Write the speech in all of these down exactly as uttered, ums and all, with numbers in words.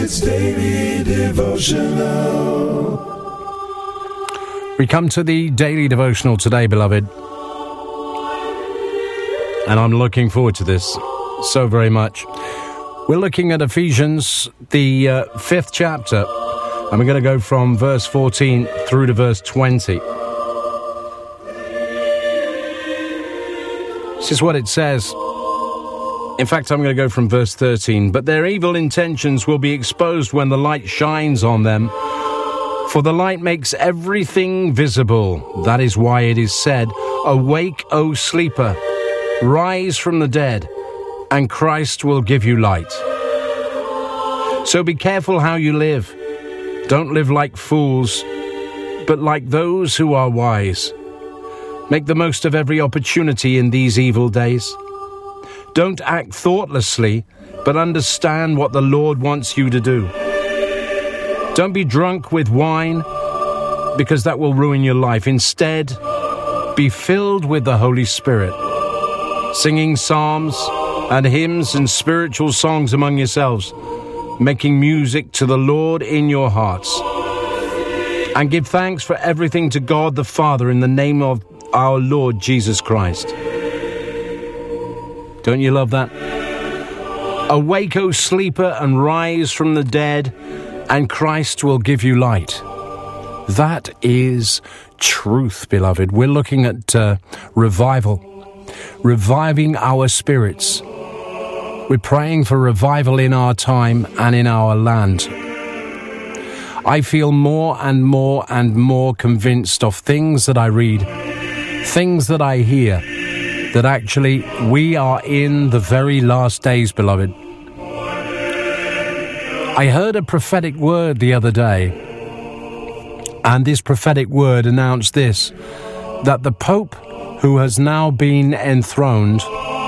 It's Daily Devotional. We come to the Daily Devotional today, beloved. And I'm looking forward to this so very much. We're looking at Ephesians, the uh, fifth chapter. And we're going to go from verse fourteen through to verse twenty. This is what it says. In fact, I'm going to go from verse thirteen. But their evil intentions will be exposed when the light shines on them. For the light makes everything visible. That is why it is said, "Awake, O sleeper, rise from the dead, and Christ will give you light." So be careful how you live. Don't live like fools, but like those who are wise. Make the most of every opportunity in these evil days. Don't act thoughtlessly, but understand what the Lord wants you to do. Don't be drunk with wine, because that will ruin your life. Instead, be filled with the Holy Spirit, singing psalms and hymns and spiritual songs among yourselves, making music to the Lord in your hearts. And give thanks for everything to God the Father in the name of our Lord Jesus Christ. Don't you love that? Awake, O sleeper, and rise from the dead, and Christ will give you light. That is truth, beloved. We're looking at uh, revival, reviving our spirits. We're praying for revival in our time and in our land. I feel more and more and more convinced of things that I read, things that I hear, that actually we are in the very last days, beloved. I heard a prophetic word the other day, and this prophetic word announced this, that the Pope who has now been enthroned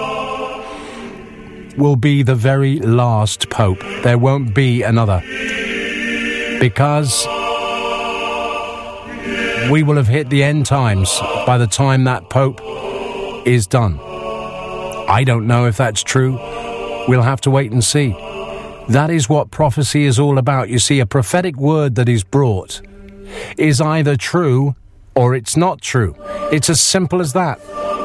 will be the very last Pope. There won't be another. Because we will have hit the end times by the time that Pope is done. I don't know if that's true. We'll have to wait and see. That is what prophecy is all about. You see, a prophetic word that is brought is either true or it's not true. It's as simple as that.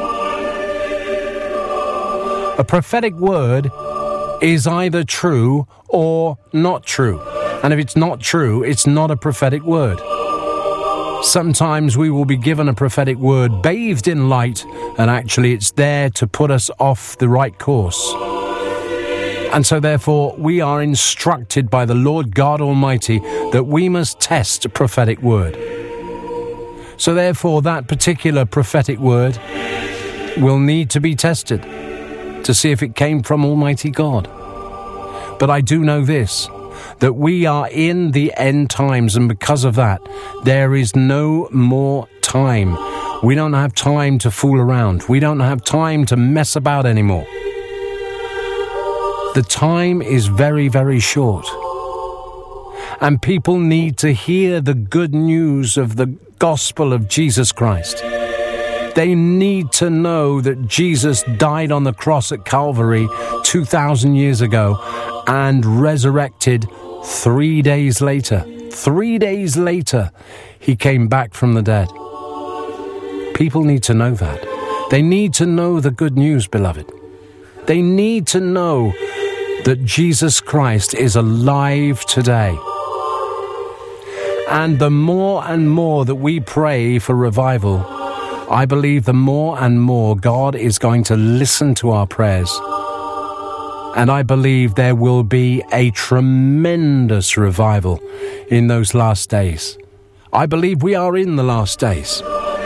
A prophetic word is either true or not true. And if it's not true, it's not a prophetic word. Sometimes we will be given a prophetic word bathed in light, and actually it's there to put us off the right course. And so therefore we are instructed by the Lord God Almighty that we must test a prophetic word. So therefore that particular prophetic word will need to be tested to see if it came from Almighty God. But I do know this, that we are in the end times, and because of that, there is no more time. We don't have time to fool around. We don't have time to mess about anymore. The time is very, very short. And people need to hear the good news of the gospel of Jesus Christ. They need to know that Jesus died on the cross at Calvary two thousand years ago and resurrected three days later. Three days later, he came back from the dead. People need to know that. They need to know the good news, beloved. They need to know that Jesus Christ is alive today. And the more and more that we pray for revival, I believe the more and more God is going to listen to our prayers. And I believe there will be a tremendous revival in those last days. I believe we are in the last days.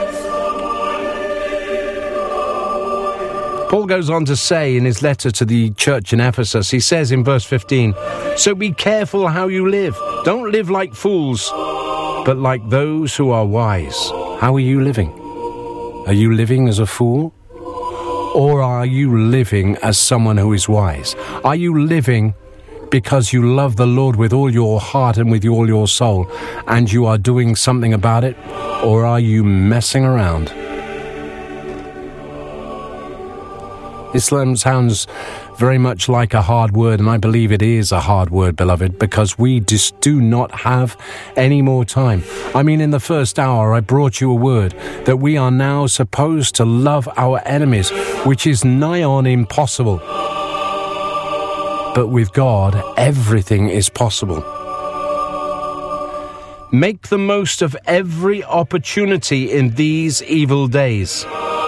Paul goes on to say in his letter to the church in Ephesus, he says in verse fifteen, "So be careful how you live. Don't live like fools, but like those who are wise." How are you living? Are you living as a fool? Or are you living as someone who is wise? Are you living because you love the Lord with all your heart and with all your soul, and you are doing something about it? Or are you messing around? Islam sounds very much like a hard word, and I believe it is a hard word, beloved, because we just do not have any more time. I mean, in the first hour, I brought you a word that we are now supposed to love our enemies, which is nigh on impossible. But with God, everything is possible. Make the most of every opportunity in these evil days.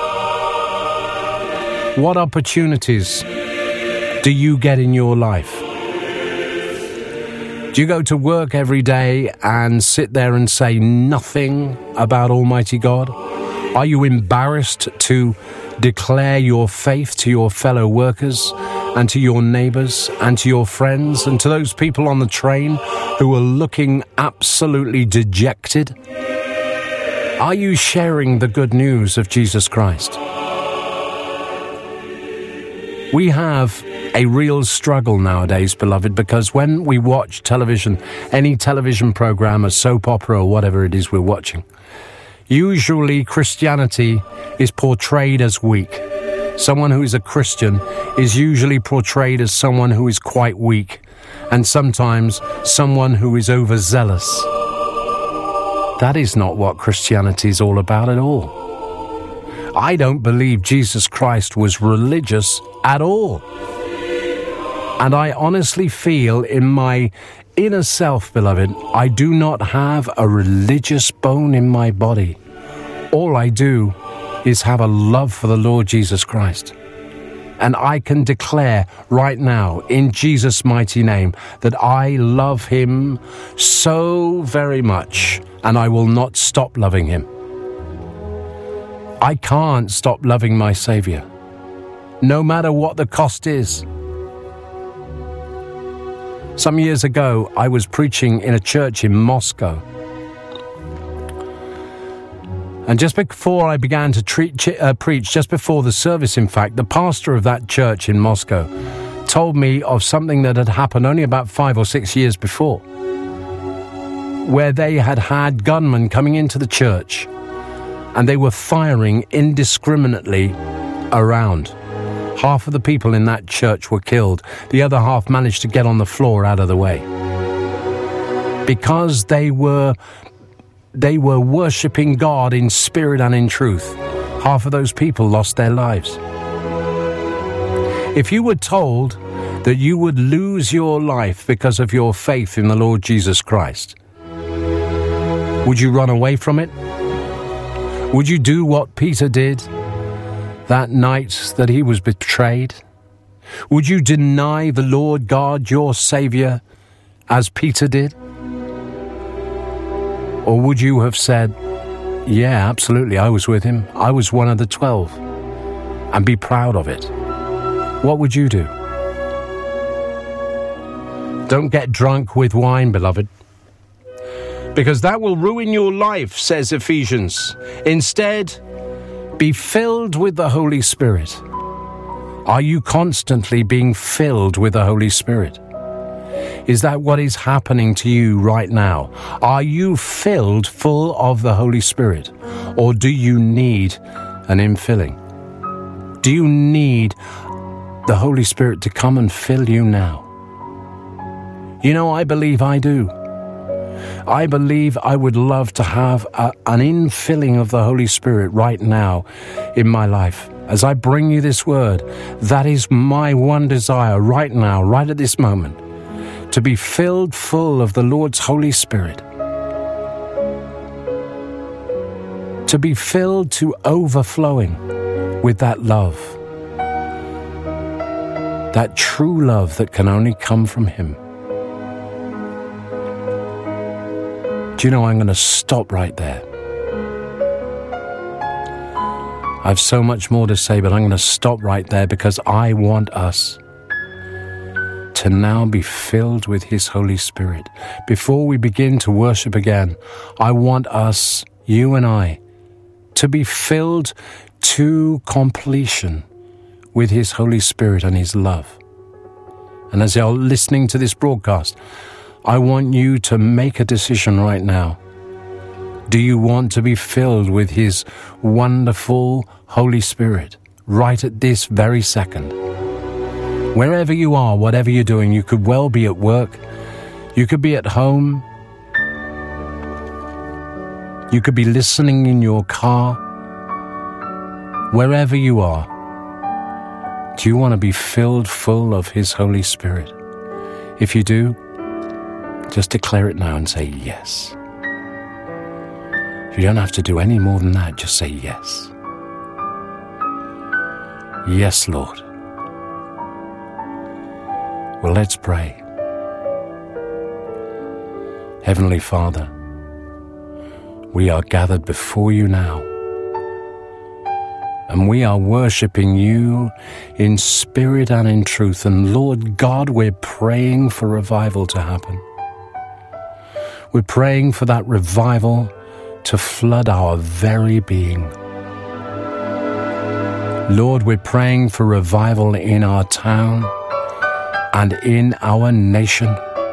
What opportunities do you get in your life? Do you go to work every day and sit there and say nothing about Almighty God? Are you embarrassed to declare your faith to your fellow workers and to your neighbors and to your friends and to those people on the train who are looking absolutely dejected? Are you sharing the good news of Jesus Christ? We have a real struggle nowadays, beloved, because when we watch television, any television program, a soap opera or whatever it is we're watching, usually Christianity is portrayed as weak. Someone who is a Christian is usually portrayed as someone who is quite weak, and sometimes someone who is overzealous. That is not what Christianity is all about at all. I don't believe Jesus Christ was religious at all. And I honestly feel in my inner self, beloved, I do not have a religious bone in my body. All I do is have a love for the Lord Jesus Christ. And I can declare right now, in Jesus' mighty name, that I love him so very much, and I will not stop loving him. I can't stop loving my Savior, no matter what the cost is. Some years ago, I was preaching in a church in Moscow. And just before I began to treat, uh, preach, just before the service, in fact, the pastor of that church in Moscow told me of something that had happened only about five or six years before, where they had had gunmen coming into the church and they were firing indiscriminately around. Half of the people in that church were killed. The other half managed to get on the floor out of the way. Because they were they were worshipping God in spirit and in truth, half of those people lost their lives. If you were told that you would lose your life because of your faith in the Lord Jesus Christ, would you run away from it? Would you do what Peter did that night that he was betrayed? Would you deny the Lord God, your Savior, as Peter did? Or would you have said, yeah, absolutely, I was with him. I was one of the twelve, and be proud of it? What would you do? Don't get drunk with wine, beloved, because that will ruin your life, says Ephesians. Instead, be filled with the Holy Spirit. Are you constantly being filled with the Holy Spirit? Is that what is happening to you right now? Are you filled full of the Holy Spirit? Or do you need an infilling? Do you need the Holy Spirit to come and fill you now? You know, I believe I do. I believe I would love to have a, an infilling of the Holy Spirit right now in my life. As I bring you this word, that is my one desire right now, right at this moment, to be filled full of the Lord's Holy Spirit. To be filled to overflowing with that love. That true love that can only come from Him. Do you know, I'm going to stop right there. I have so much more to say, but I'm going to stop right there because I want us to now be filled with His Holy Spirit. Before we begin to worship again, I want us, you and I, to be filled to completion with His Holy Spirit and His love. And as you're listening to this broadcast, I want you to make a decision right now. Do you want to be filled with His wonderful Holy Spirit right at this very second? Wherever you are, whatever you're doing, you could well be at work, you could be at home, you could be listening in your car. Wherever you are, do you want to be filled full of His Holy Spirit? If you do, just declare it now and say yes. You don't have to do any more than that, just say yes. Yes, Lord. Well, let's pray. Heavenly Father, we are gathered before you now, and we are worshiping you in spirit and in truth. And Lord God, we're praying for revival to happen. We're praying for that revival to flood our very being. Lord, we're praying for revival in our town and in our nation.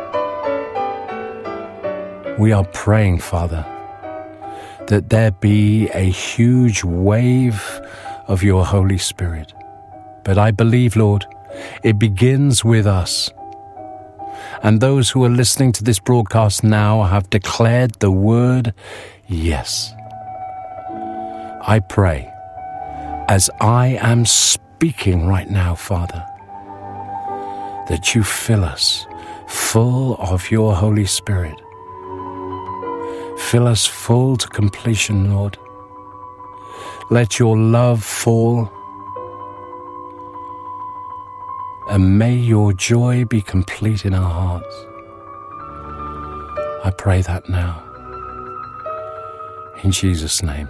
We are praying, Father, that there be a huge wave of your Holy Spirit. But I believe, Lord, it begins with us. And those who are listening to this broadcast now have declared the word yes. I pray, as I am speaking right now, Father, that you fill us full of your Holy Spirit. Fill us full to completion, Lord. Let your love fall, and may your joy be complete in our hearts. I pray that now, in Jesus' name.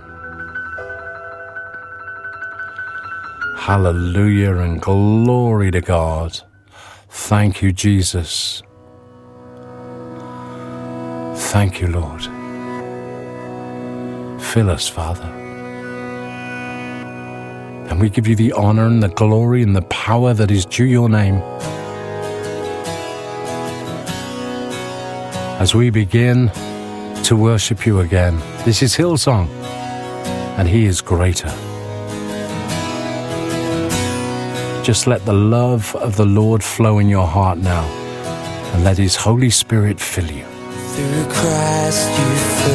Hallelujah and glory to God. Thank you, Jesus. Thank you, Lord. Fill us, Father. And we give you the honor and the glory and the power that is due your name. As we begin to worship you again, this is Hillsong, and He is greater. Just let the love of the Lord flow in your heart now, and let His Holy Spirit fill you. Through Christ you